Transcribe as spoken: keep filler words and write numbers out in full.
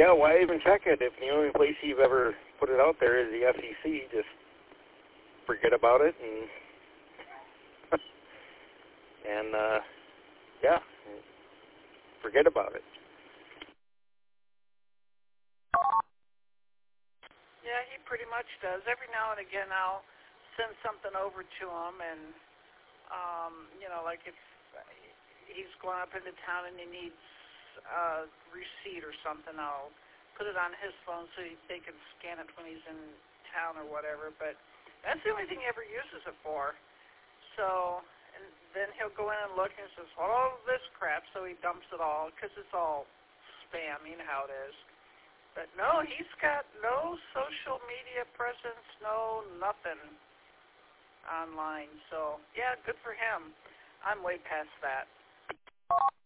Yeah, why even check it if the only place you've ever put it out there is the F C C? Just forget about it and and uh, yeah, forget about it. Yeah, he pretty much does. Every now and again, I'll send something over to him, and um, you know, like if he's going up into town and he needs a receipt or something, I'll put it on his phone so he, they can scan it when he's in town or whatever. But that's the only thing he ever uses it for. So, and then he'll go in and look and says, "Oh, this crap," so he dumps it all because it's all spam. You know how it is. But no, he's got no social media presence, no nothing online. So, yeah, good for him. I'm way past that.